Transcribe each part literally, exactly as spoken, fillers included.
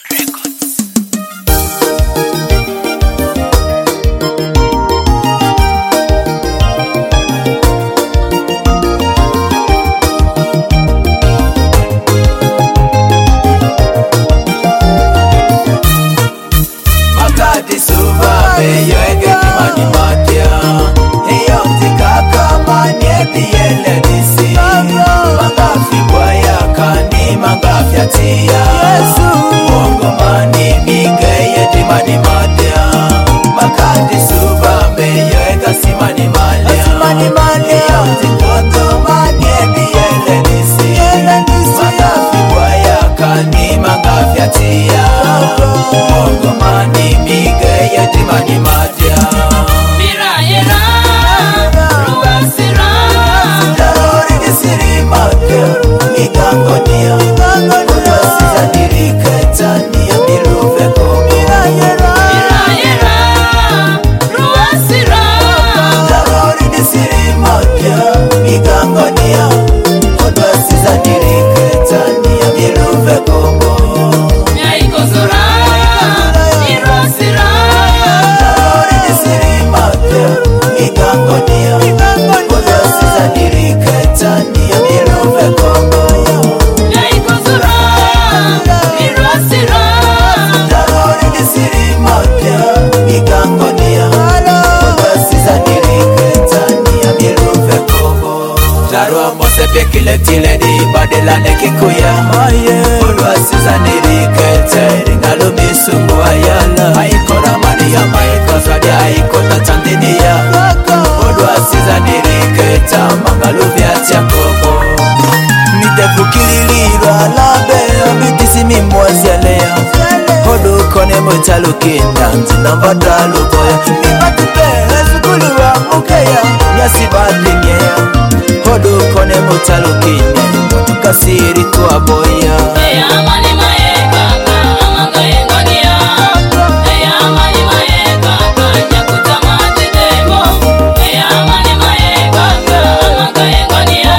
Tile di badela ne kikuya Olwa siza nirikete Ringalo misungu ayala Aikora mani ya maika Zwadi aikota Tanzania Olwa siza niriketa Mangalu vyati ya koko Midefu kililirwa Labe Abitisi mimwazi alea Hodu kone mwitalo kinda Nzina mbadalo boya Mibatupe Ezukulu wa mukeya Nyasibadi nyeya Hodu kone mutalo kine Motuka siri kwa boya Eya mani mae kaka Amanga yengonia Eya mani mae kaka Nyakuta matitemo Eya mani mae kaka Amanga yengonia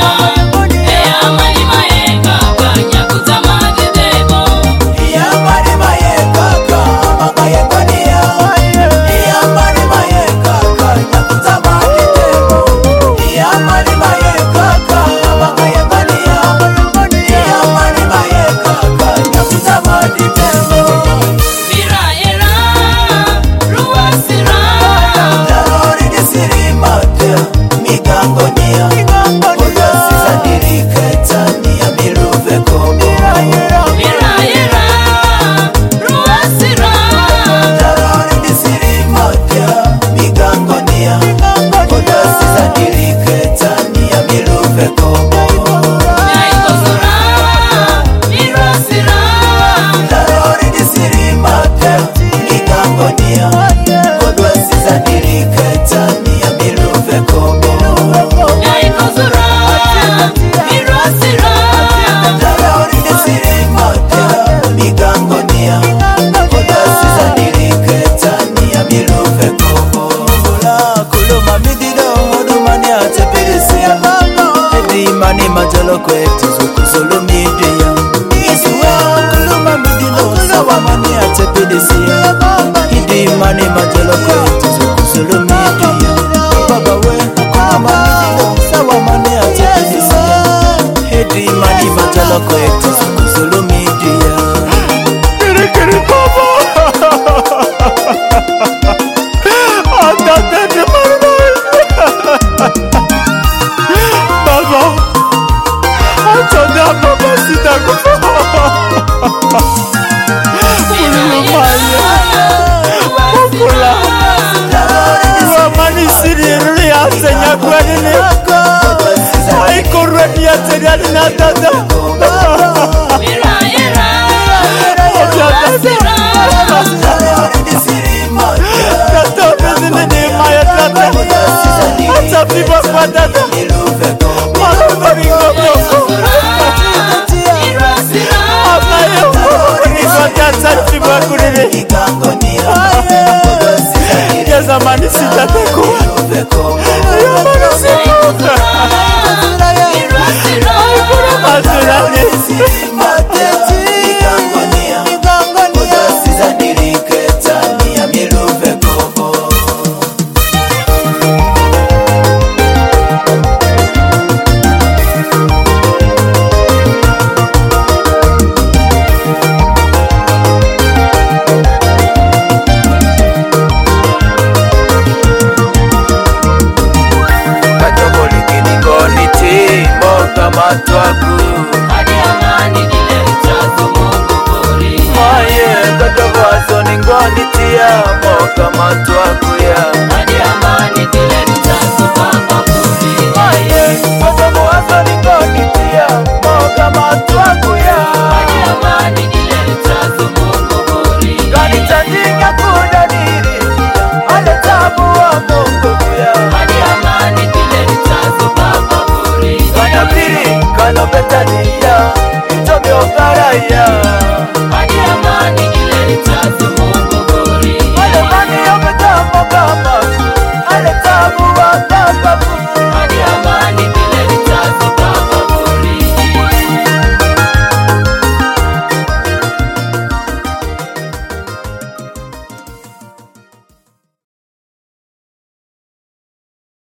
Eya mani mae kaka Nyakuta matitemo Eya mani mae kaka Amanga yengonia Eya mani mae kaka Nyakuta matitemo Eya mani mae kaka Amanga yengonia Eya mani mae kaka Nyakuta matitemo Vira era Ruwa sira Darori nisiri mate Migangonia Oda sisa niriketa Nia miruve komo Vira era Ruwa sira Darori nisiri mate Migangonia Oda sisa niriketa Nia miruve komo Nyaikosura Vira sira Darori nisiri mate Migangonia Oda sisa niriketa Nia miruve komo Nyaikosura Vira sira Darori nisiri mate Migangonia Oda sisa niriketa Nia miruve komo Kula kuluma midido Odumani atepirisia Edi mani majalo kwetu Zukuzulu midia Isuwa kuluma midido Sawa mani atepirisia Edi mani majalo kwetu Zukuzulu midia Baba we kuluma midido Sawa mani atepirisia Edi mani majalo kwetu Zukuzulu midia Kiri kiri baba Atate de Baba, atada baba sita kufa. Ulu maya, kukula. Wamani siri ruri asenya kwa nini? Aiko redi asenya nina tata. Vira era Ruwa sira Tata bezini ni maya tata. Ata biba kwa tata. Malu baringo boko. Vira sira Abayo, nikoja tati bakuriri. Ya zamani sitakuwa. Ya zamani sitakuwa. Vira sira Hallelujah.